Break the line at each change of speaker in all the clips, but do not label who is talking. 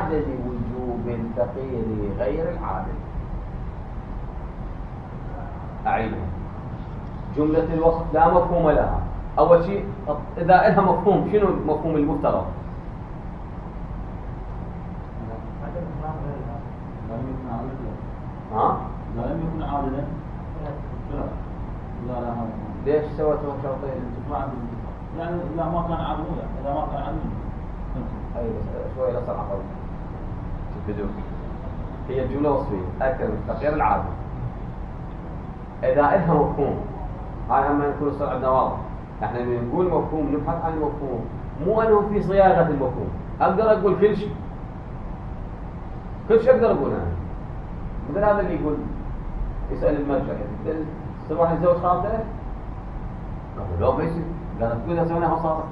عدد وجوب الفقير غير العادل. أعيدها. جملة الوصف لا مفهوم لها. أول شيء إذا لها مفهوم، شنو المفهوم المفترض؟ ها؟
لا لم يكن عادلا. لا لا
ليش سويتهم شرطين؟
يعني إذا ما كان عادل، إذا ما كان عادل.
أي بس شوي لصق عقل. بدون. هي الجملة وصفية. أكرم الفقير العادل. إذا لها مفهوم، هاي هم يكون الصورة عندنا واضح. احنا نقول مفهوم نبحث عن المفهوم، مو أنه في صياغة المفهوم. أقدر أقول كل شيء. كل شيء أقدر أقول أنا. مثل هذا اللي يقول يسأل المرجع يقول صباح يتزوج خالته؟ قال لا ما يصير. قال تقول إذا سويناها صارت.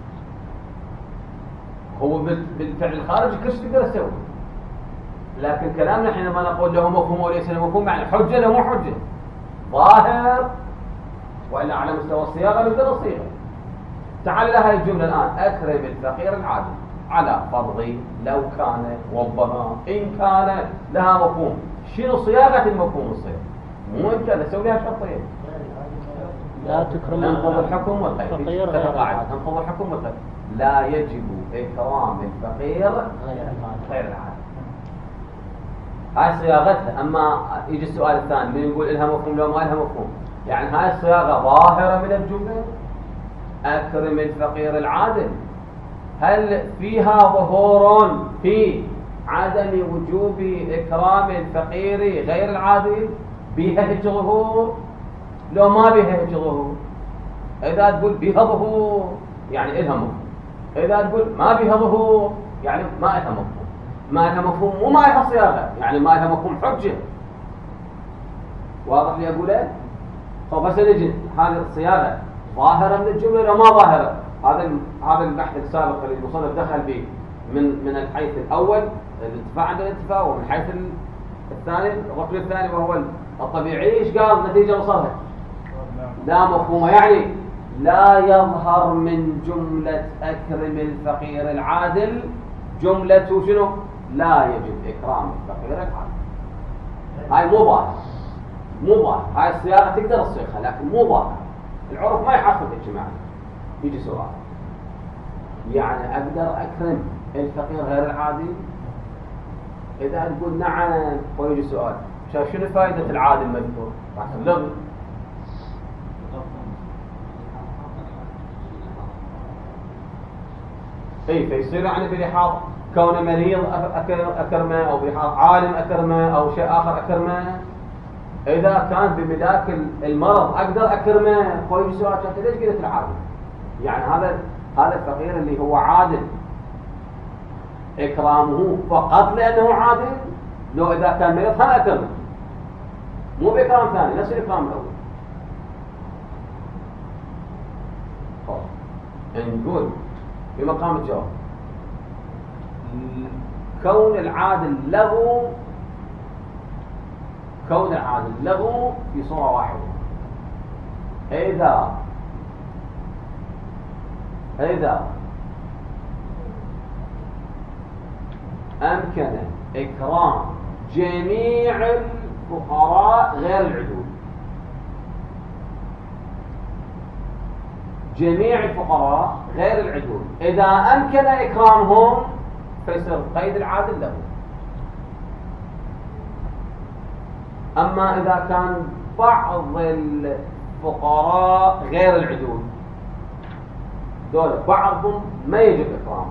هو بالفعل الخارجي كل شيء تقدر تسوي. لكن كلامنا حينما نقول له مفهوم وليس له مفهوم يعني حجة له مو حجة. ظاهر وإلا على مستوى الصياغة نقدر نصيغه. تعال لها الجملة الآن أكرم الفقير العادل على فرض لو كان ربما إن كان لها مفهوم. شنو صياغة المفهوم الصيغ؟ مو يمكن أسوي لها شرطين.
لا تكرم
ننقض الحكم والغير. ننقض الحكم والغير. لا يجب إكرام الفقير غير العادل. هاي صياغتها. أما يجي السؤال الثاني اللي نقول إلها مفهوم لو ما لها مفهوم. يعني هاي الصياغة ظاهرة من الجملة أكرم الفقير العادل، هل فيها ظهور في عدم وجوب إكرام الفقير غير العادل؟ بها هيك ظهور لو ما بها هيك ظهور؟ إذا تقول بها ظهور يعني إلها مفهوم، إذا تقول ما بها ظهور يعني ما لها مفهوم. ما لها مفهوم مو ما لها صياغة، يعني ما لها مفهوم حجة. واضح لي أقوله؟ طب بس نجي هذه الصياغة ظاهرة من الجملة ولا ما ظاهرة؟ هذا البحث السابق اللي المصنف دخل به من الحيث الأول الانتفاع عند الانتفاع، ومن حيث الثاني الركن الثاني وهو الطبيعي. ايش قال النتيجة وصلها؟ لا مفهوم، يعني لا يظهر من جملة أكرم الفقير العادل جملة شنو؟ لا يجب إكرام الفقير العادل. هاي مو ظاهر، مو ظاهر. هاي الصياغة تقدر تصيغها لكن مو ظاهر. العرف ما يحصل اجتماعي. يجي سؤال، يعني أقدر أكرم الفقير غير العادل؟ إذا تقول نعم ويجي سؤال، شنو فائدة العادل المذكور؟ راح تبلغ. اي فيصير يعني بلحاظ كون مريض أكرمه، أو بلحاظ عالم أكرمه، أو شيء آخر أكرمه. إذا كان بملاك المرض أقدر أكرمه. فيجي سؤال، أنت ليش قلت العادل؟ يعني هذا الفقير اللي هو عادل إكرامه فقط لأنه عادل؟ لو إذا كان مريض هم أكرمه، مو بإكرام ثاني نفس الإكرام الأول. نقول في مقام الجواب كون العادل له في صورة واحدة. إذا أمكن إكرام جميع الفقراء غير العدول، جميع الفقراء غير العدول، إذا أمكن إكرامهم فيصير قيد العادل له. أما إذا كان بعض الفقراء غير العدول دول بعضهم ما يجب إكرامه،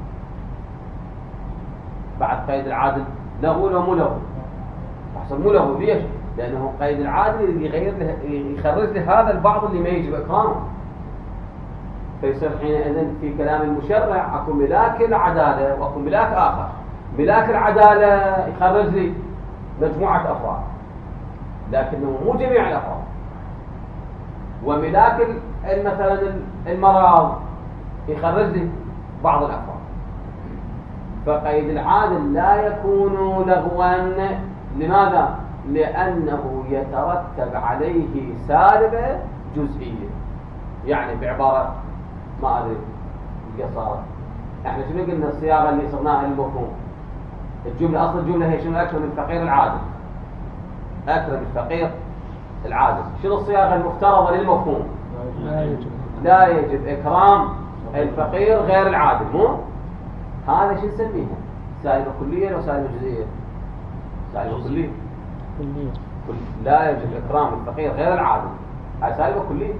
بعد قيد العادل له ولا مو له؟ أحسن مو له. ليش؟ لأنه قيد العادل اللي يخرج لهذا البعض اللي ما يجب إكرامه. فيصير حينئذ في كلام المشرع أكو ملاك العدالة وأكو ملاك آخر. ملاك العدالة يخرج لي مجموعة أفراد لكنه مو جميع الأفراد. وملاك مثلا المرض يخرج لي بعض الأفراد. فقيد العادل لا يكون لغوا. لماذا؟ لأنه يترتب عليه سالبة جزئية. يعني بعبارة ما أدري قصارة، احنا شنو قلنا الصياغة اللي صرناها للمفهوم؟ الجملة أصل الجملة هي شنو؟ أكرم الفقير العادل. أكرم الفقير العادل. شنو الصياغة المفترضة للمفهوم؟ لا يجب إكرام الفقير غير العادل. مو هذا شو نسميها؟ سالبة كلية وسالبة جزئية؟ سالبة كلية. لا يجب إكرام الفقير غير العادل. هاي سالبة كلية.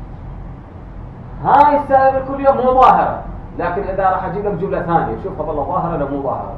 هاي السالبة الكلية مو ظاهرة، لكن إذا راح أجيب لك جملة ثانية شوفها والله ظاهرة ولا مو ظاهرة.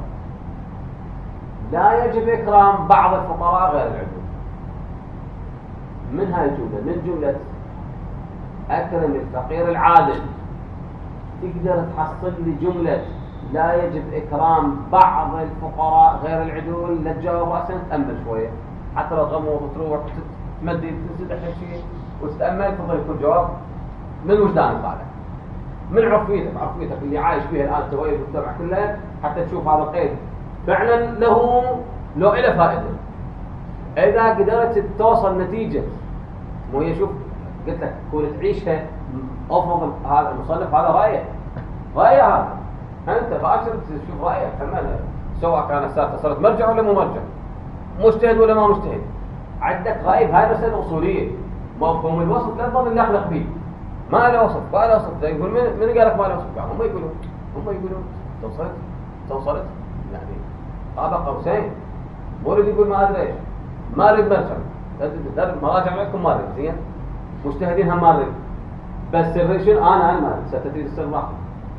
لا يجب إكرام بعض الفقراء غير العدول. من هاي الجملة؟ من جملة أكرم الفقير العادل تقدر تحصل لي جملة لا يجب إكرام بعض الفقراء غير العدول؟ لا تجاوب رأسا، تأمل شوية حتى لو تغمض وتروح تمدي تنسدح شيء وتتأمل تظل يكون جواب من وجدانك طالع، من عرفيتك اللي عايش فيها الآن توعية المجتمع كله، حتى تشوف هذا القيد فعلا له إله فائدة. إذا قدرت توصل نتيجة، مو هي شوف قلت لك كون تعيشها، أفضل هذا المصنف هذا رأيه هذا أنت باشر تشوف رأيه كمل، سواء كان السالفة صارت مرجع ولا مو مرجع، مجتهد ولا ما مجتهد، عندك رأي بهاي مسألة أصولية. مفهوم الوصف لا تظل نخلق فيه، ما له وصف، زي يقول من قال لك ما له وصف؟ هم يقولون توصلت يعني هذا قوسين، مو اللي يقول ما ادري ايش، ما اريد مرجع مراجع عليكم ما اريد زين، مجتهدين هم ما اريد، بس الريشن انا ما ستتريد السر راح.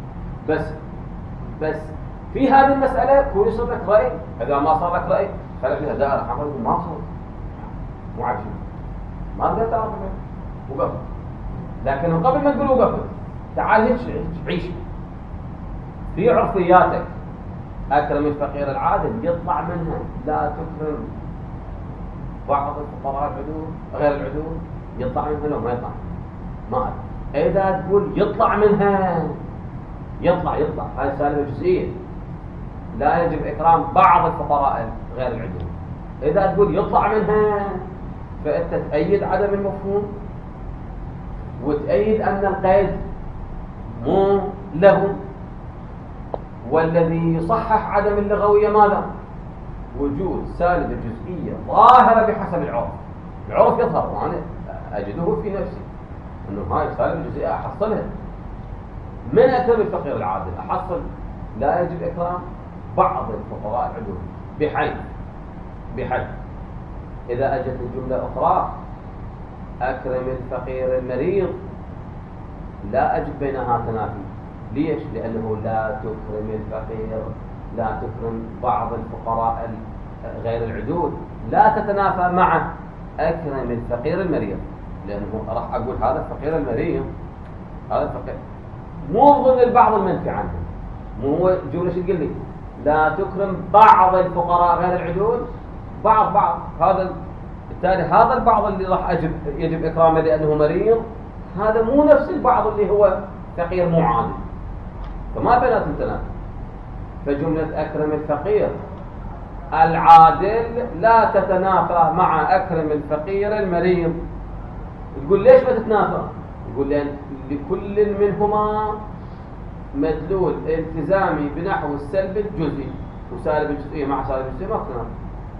بس في هذه المسألة كون يصير لك رأي. إذا ما صار لك رأي خلق لها دائرة حمراء ما صار مو عارفين ما تقدر تعرف وقف. لكن قبل ما تقول وقف تعال عيش في عرفياتك. أكرم الفقير العادل يطلع منها لا تكرم بعض الفقراء العدول غير العدول، يطلع منها لو ما يطلع ما أعرف. إذا تقول يطلع منها يطلع هاي سالفة جزئية. لا يجب إكرام بعض الفقراء غير العدول. إذا تقول يطلع منها فأنت تأيد عدم المفهوم وتأيد أن القيد مو له. والذي يصحح عدم اللغوية ماذا؟ وجود سالبة جزئية ظاهرة بحسب العرف يظهر، وأنا أجده في نفسي أنه هاي سالبة جزئية أحصلها. من أكرم الفقير العادل أحصل لا يجب إكرام بعض الفقراء العدول، بحيث إذا أجت الجملة أخرى أكرم الفقير المريض لا أجد بينها تنافي. ليش؟ لأنه لا تكرم الفقير، لا تكرم بعض الفقراء غير العدول، لا تتنافى مع أكرم الفقير المريض. لأنه راح أقول هذا الفقير المريض، هذا الفقير مو ضمن البعض المنفي عنه، مو هو جملة شو تقول لي؟ لا تكرم بعض الفقراء غير العدول، بعض هذا بالتالي هذا البعض اللي راح يجب إكرامه لأنه مريض، هذا مو نفس البعض اللي هو فقير مو عادل، فما بيناتهم تنافي. فجملة أكرم الفقير العادل لا تتنافى مع أكرم الفقير المريض. تقول ليش ما تتنافى؟ يقول لأن لكل منهما مدلول التزامي بنحو السلب الجزئي، وسالب الجزئية مع سالب الجزئية ما تنافى.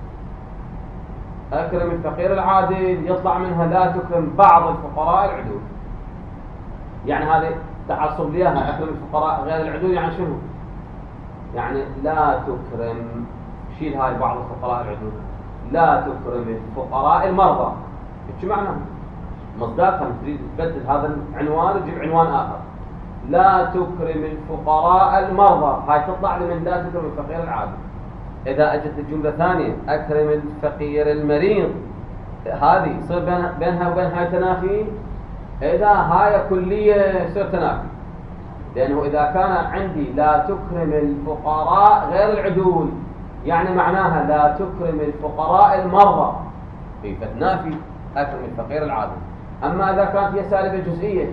أكرم الفقير العادل يطلع منها لا تكرم بعض الفقراء العدول. يعني هذه تعصب ليها أكرم الفقراء غير العدول، يعني شنو؟ يعني لا تكرم، شيل هاي بعض الفقراء العدول، لا تكرم الفقراء المرضى. شو معناه؟ مصداقها تريد تبدل هذا العنوان وتجيب عنوان آخر. لا تكرم الفقراء المرضى، هاي تطلع لي من لا تكرم الفقير العادل. إذا أجت الجملة ثانية أكرم الفقير المريض، هذه يصير بينها وبين هاي تنافي. إذا هاي كلية يصير تنافي، لأنه إذا كان عندي لا تكرم الفقراء غير العدول يعني معناها لا تكرم الفقراء المرضى، في فتنافي أكرم الفقير العادل. أما إذا كانت هي سالبة جزئية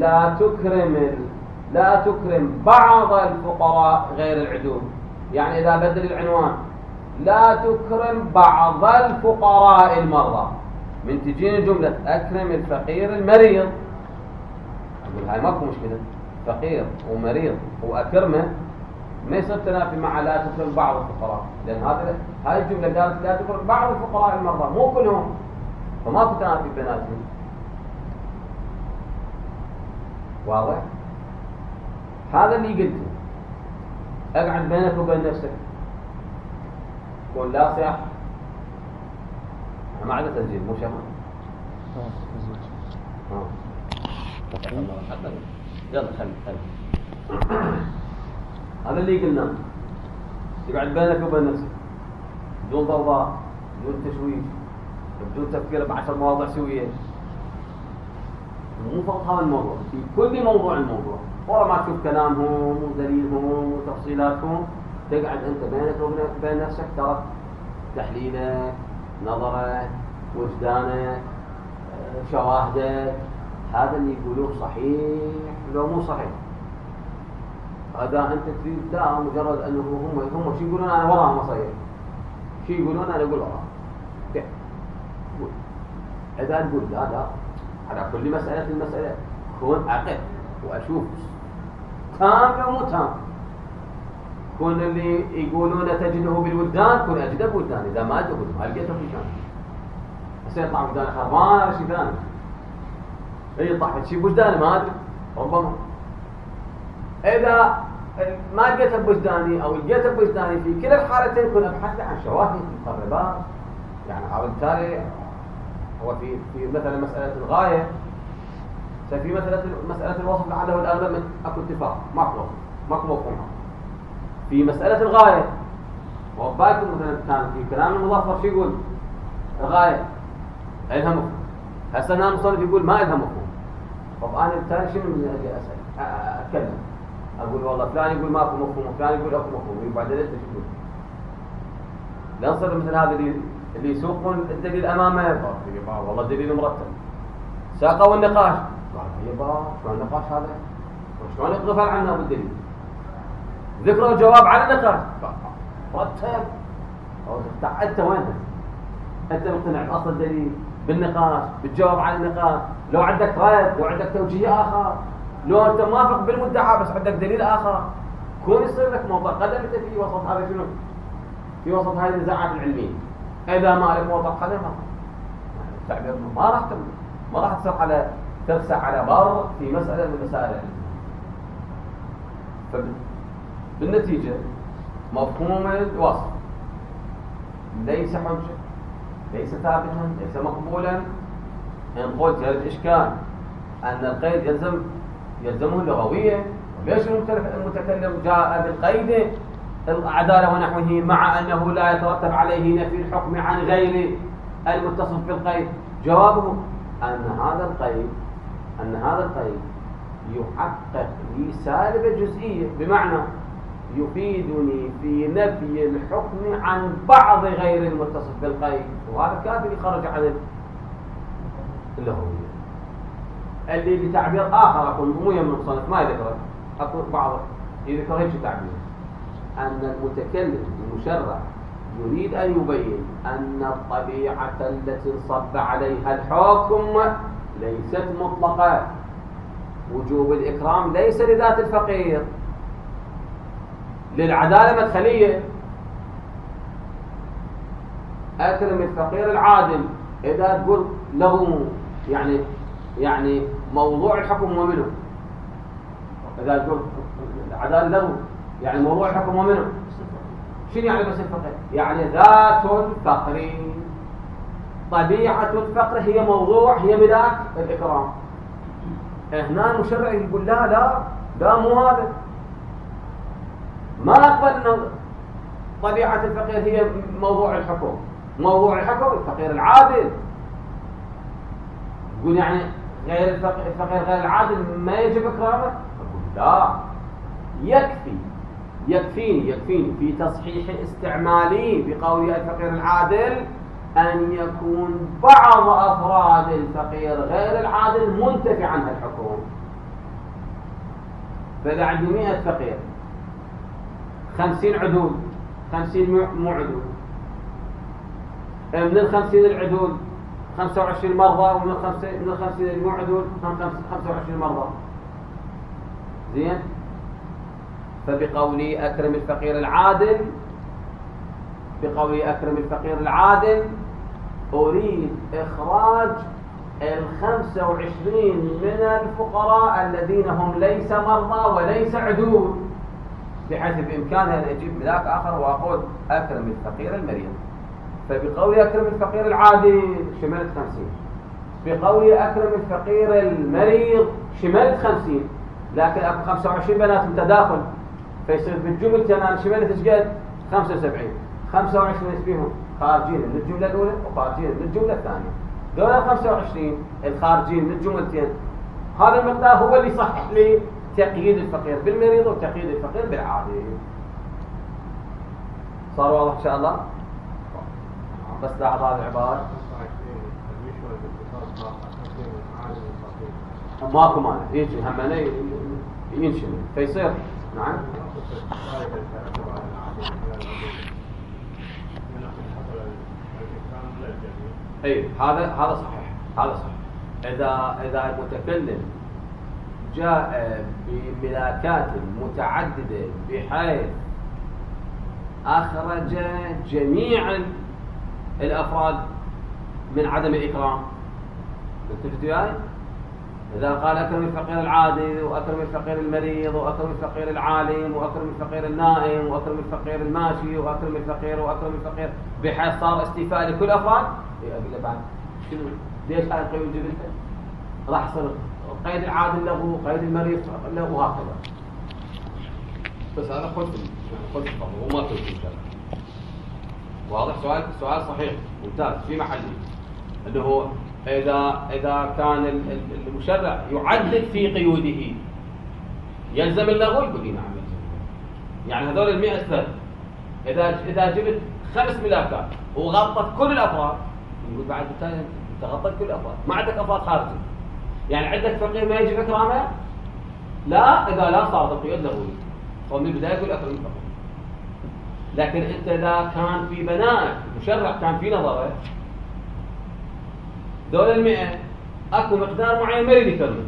لا تكرم بعض الفقراء غير العدول، يعني إذا بدل العنوان لا تكرم بعض الفقراء المرضى، من تجيني جملة أكرم الفقير المريض، أقول هاي ماكو مشكلة، فقير ومريض وأكرمه ما يصير تنافي مع لا تكرم بعض الفقراء، لأن هذه الجملة قالت لا تكرم بعض الفقراء المرضى مو كلهم، فما في تنافي بيناتهم. واضح؟ هذا اللي قلته. اقعد بينك وبين نفسك قول لا صياح، ما عاد تسجيل مو شغل. يلا خلي هذا اللي قلناه. يقعد بينك وبين نفسك بدون ضوضاء، بدون تشويش، بدون تفكير ب10 مواضيع سويه. مو فقط هذا الموضوع، في كل موضوع الموضوع، ورا ما تشوف كلامهم ودليلهم وتفصيلاتهم، تقعد انت بينك وبين نفسك ترى تحليلك، نظرك، وجدانك، شواهدك، هذا اللي يقولوه صحيح لو مو صحيح. هذا انت تريد لا مجرد انه هم شو يقولون انا وراهم اصير، شو يقولون انا اقول وراهم. قول اذا تقول لا على كل المسألة كون أقف وأشوف تام أو مو تام. كون اللي يقولون تجده بالوجدان كون أجده بوجدان، إذا ما أجده ما لقيته في كان بس يطلع وجدان خربان ولا شيء ثاني، يطلع شيء بوجداني ما أدري ربما. إذا ما لقيته بوجداني أو لقيته بوجداني في كلا الحالتين كون أبحث عن شواهد مقربات. يعني هذا بالتالي هو في مثلا مسألة الغاية، في مسألة الوصف لعله الأغلب من أكو اتفاق ماكو مفهوم. في مسألة الغاية وباكم مثلا كان في كلام المظفر شو يقول الغاية إلها مفهوم، هسه هنا المصنف يقول ما إلها مفهوم. طب أنا بالتالي شنو من أجي أسأل أتكلم أقول والله فلان يقول ماكو مفهوم وفلان يقول أكو مفهوم، وبعدين أنت شو تقول؟ لا نصير مثل هذا اللي يسوقون الدليل أمامه والله الدليل مرتب ساقوا النقاش شلون النقاش هذا؟ وشلون يغفل عنه بالدليل؟ ذكروا الجواب على النقاش مرتب. أنت وين؟ أنت مقتنع بأصل الدليل بالنقاش بالجواب على النقاش؟ لو عندك رد، لو عندك توجيه آخر، لو أنت موافق بالمدعى بس عندك دليل آخر، كون يصير لك موضوع قدم أنت في وسط هذا شنو؟ في وسط هذه النزاعات العلمية. إذا ما لك موضوع قدم تعبير ما راح تصير على ترسع على بر في مسألة من مسائل العلم. بالنتيجة مفهوم الوصف ليس حجة، ليس ثابتا، ليس مقبولا. إن قلت يرد إشكال أن القيد يلزمه اللغوية، ليش المتكلم جاء بالقيد العدالة ونحوه مع أنه لا يترتب عليه نفي الحكم عن غير المتصف بالقيد؟ جوابه أن هذا القيد يحقق لي سالبة جزئية، بمعنى يفيدني في نفي الحكم عن بعض غير المتصف بالقيد، وهذا كافي يخرج عن اللغوية. اللي بتعبير آخر أقول مو يم المصنف ما يذكره، أقول بعض يذكر هيك تعبير أن المتكلم المشرع يريد أن يبين أن الطبيعة التي انصب عليها الحكم ليست مطلقة. وجوب الإكرام ليس لذات الفقير، للعدالة مدخلية. أكرم الفقير العادل، إذا تقول له يعني موضوع الحكم ومنه، إذا تقول العدالة له يعني موضوع الحكم ومنه، شنو يعني بس الفقر؟ يعني ذات الفقر، طبيعة الفقر هي موضوع، هي ملاك الإكرام. هنا المشرع يقول لا مو هذا، ما أقبل أن طبيعة الفقير هي موضوع الحكم. موضوع الحكم الفقير العادل. يقول يعني غير الفقير غير العادل ما يجب إكرامه؟ أقول لا، يكفيني في تصحيح استعمالي بقول الفقير العادل أن يكون بعض أفراد الفقير غير العادل منتفع عنها الحكم. فإذا عندي 100 فقير، 50 عدول، 50 مو عدول، من 50 العدول 25 مرضى، ومن 50 المو عدول 25 مرضى، زين؟ فبقولي أكرم الفقير العادل، بقولي أكرم الفقير العادل أريد إخراج 25 من الفقراء الذين هم ليس مرضى وليس عدول، بحيث بإمكاني أن أجيب ملاك آخر وأقول أكرم الفقير المريض. فبقولي أكرم الفقير العادل شملت 50، بقولي أكرم الفقير المريض شملت 50، لكن أكو 25 بيناتهم تداخل، فيصير بالجملة أنا شملت إيش قد؟ 75. 25 فيهم خارجين من الجملة الأولى وخارجين من الجملة الثانية. دول 25 الخارجين من الجملتين، هذا المقدار هو اللي يصحح لي تقييد الفقير بالمريض وتقييد الفقير بالعادل. صار واضح إن شاء الله؟ بس لاحظ هذه العبارة. ماكو مانع يجي همنا ينشمل فيصير. نعم. اي هذا صحيح، هذا صحيح. اذا المتكلم جاء بملاكات متعدده بحيث اخرج جميع الافراد من عدم الاكرام، انتبهتوا وياي؟ إذا قال أكرم الفقير العادل وأكرم الفقير المريض وأكرم الفقير العالم وأكرم الفقير النائم وأكرم الفقير الماشي وأكرم الفقير بحيث صار استيفاء لكل أفراد، أقول له بعد شنو؟ ليش هاي القيود جبتها؟ راح يصير قيد العادل له قيد المريض له وهكذا. بس هذا خذ الفضل وما تقول إن شاء الله. واضح؟ سؤال صحيح ممتاز في محله، اللي هو إذا كان المشرع يعدد في قيوده يلزم اللغو، يقول نعم يلزم. يعني هذول 100 فرد إذا جبت 5 ملاكات وغطت كل الأفراد، يقول بعد بالتالي أنت غطيت كل الأفراد، ما عندك أفراد خارجي. يعني عندك فقير ما يجب إكرامه؟ لا، إذا لا صارت القيود لغوية، فمن البداية يقول أكرم الفقير. لكن أنت إذا كان في بنائك المشرع كان في نظره دول 100 اكو مقدار معين ما يريد يكرمه،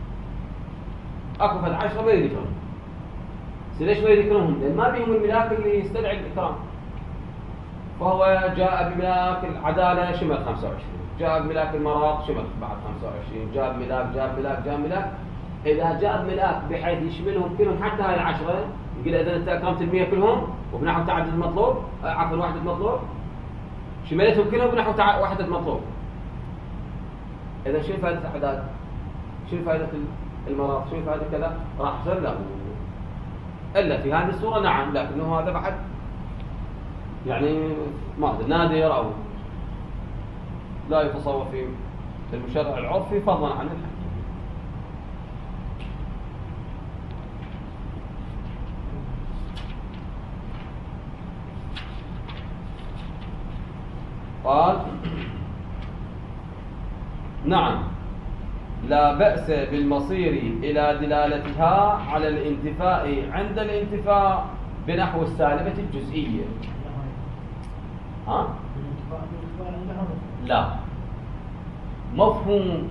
اكو 10 ما يريد يكرمه. ليش ما يريد يكرمهم؟ لان ما بيهم الملاك اللي يستدعي الاكرام. فهو جاء بملاك العداله شمل 25، جاء بملاك المرض شمل بعد 25، جاء بملاك. اذا جاء بملاك بحيث يشملهم كلهم حتى هاي ال10، يقول اذا انت اكرمت ال100 كلهم وبنحو تعدد المطلوب، عفوا وحده المطلوب، شملتهم كلهم بنحو وحده المطلوب. إذا شو فائدة الأعداد؟ شو فائدة المرض؟ شو فائدة كذا؟ راح يصير له. إلا في هذه الصورة نعم، لكنه هذا بعد يعني ما أدري نادر أو لا يتصور في المشرع العرفي فضلا عن الحكم. قال نعم لا بأس بالمصير إلى دلالتها على الانتفاء عند الانتفاء بنحو السالبة الجزئية. ها؟ لا مفهوم،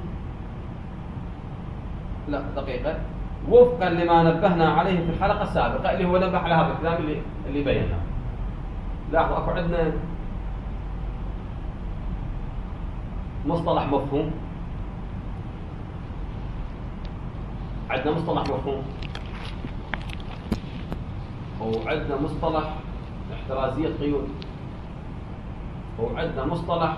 لا دقيقة، وفقا لما نبهنا عليه في الحلقة السابقة اللي هو نبه على هذا الكلام اللي بيناه. لاحظوا اكو عندنا مصطلح مفهوم، عندنا مصطلح مفهوم، وعندنا مصطلح احترازية قيود، وعندنا مصطلح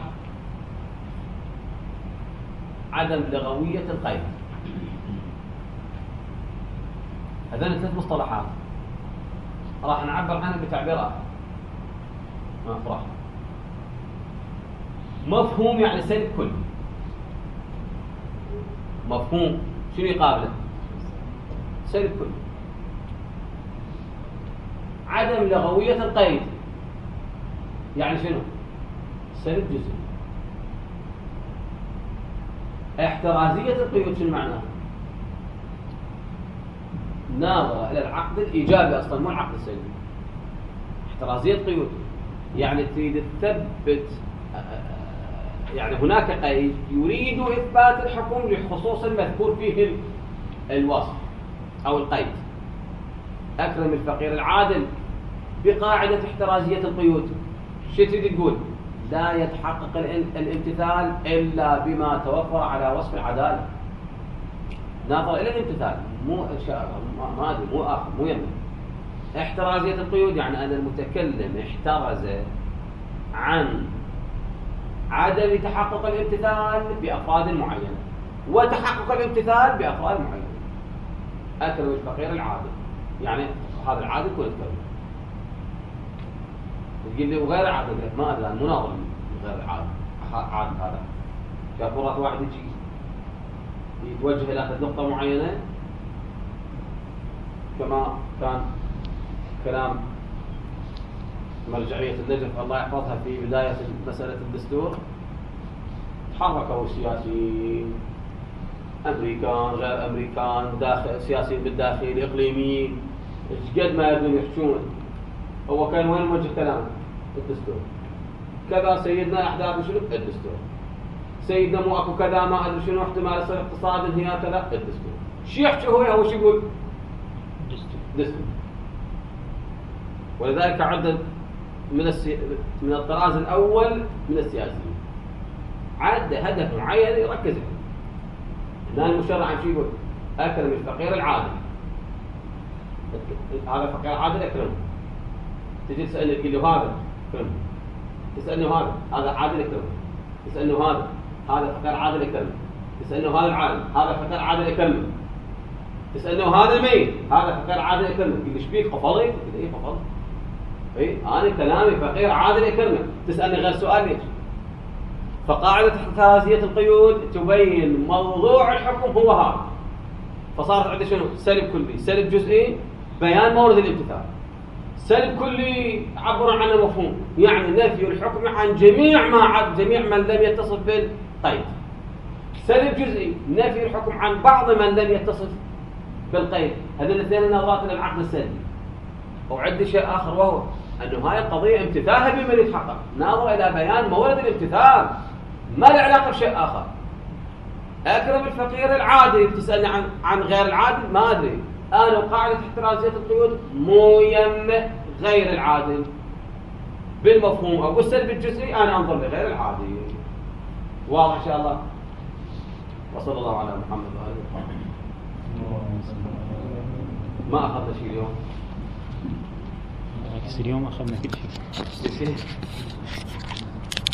عدم لغوية القيد. هذين 3 مصطلحات راح نعبر عنها بتعبيرات ما افرح. مفهوم يعني سلب كلي. مفهوم شنو يقابله؟ سلب كلي. عدم لغوية القيد يعني شنو؟ سلب جزئي. احترازية القيود شنو معناه؟ ناظرة إلى العقد الإيجابي أصلا مو العقد السلبي. احترازية القيود يعني تريد تثبت، يعني هناك قيد يريد إثبات الحكم لخصوص المذكور فيه الوصف أو القيد. أكرم الفقير العادل بقاعدة احترازية القيود. شو تريد تقول؟ لا يتحقق الامتثال إلا بما توفر على وصف العدالة. ناظر إلى الامتثال، مو ما أدري، مو آخر، مو يمنع. احترازية القيود يعني أن المتكلم احترز عن عدم تحقق الامتثال بأفراد معينة وتحقق الامتثال بأفراد معينة. أكرم الفقير العادل يعني هذا العادل يكون يتكلم. تقول لي وغير عادل، ما أدري، مناظر غير عادل هذا. شاف مرات واحد يجي يتوجه إلى نقطة معينة كما كان كلام مرجعية النجف الله يحفظها في بداية مسألة الدستور. تحركوا السياسيين أمريكان غير أمريكان، داخل سياسيين بالداخل، إقليميين، قد ما يبدون يحشون. هو كان وين موجه كلامه؟ الدستور. كذا سيدنا أحداث شنو؟ الدستور. سيدنا مو أكو كذا ما أدري شنو احتمال يصير اقتصاد انهيار كذا، الدستور. شو يحكي هو شو يقول؟ دستور. ولذلك عدد من الطراز الأول من السياسيين عد هدف معين يركز عليه. هنا المشرع عن شو يقول؟ أكرم الفقير العادل. هذا الفقير العادل أكرمه. تجي تسألني تقول له هذا أكرمه. تسألني هذا عادل أكرمه. تسألني هذا فقير عادل أكرمه. تسألني هذا العالم، هذا فقير عادل أكرمه. تسألني هذا الميت، هذا فقير عادل أكرمه. تقول لي ايش بيك قفلي؟ تقول لي ايه قفلي؟ أنا كلامي فقير عادل أكرمه. تسألني غير سؤال ليش؟ فقاعدة احترازية القيود تبين موضوع الحكم هو هذا. فصارت عندنا شنو؟ سلب كلي، سلب جزئي، بيان مورد الامتثال. سلب كلي عبر عن المفهوم، يعني نفي الحكم عن جميع من لم يتصف بالقيد. سلب جزئي، نفي الحكم عن بعض من لم يتصف بالقيد. هذين الاثنين النظرات للعقد السلبي. وعندي شيء آخر وهو أنه هاي القضية امتثالها بمن يتحقق. ناظر إلى بيان مورد الامتثال، ما له علاقة بشيء آخر. أكرم الفقير العادل، تسألني عن غير العادل، ما أدري. أنا قاعدة احترازية القيود مو يم غير العادل بالمفهوم أو بالسلب الجزئي، أنا أنظر لغير العادل. واضح إن شاء الله. وصلى الله على محمد وآله وصحبه. ما أخذنا شيء اليوم.
اليوم أخذنا كل شيء.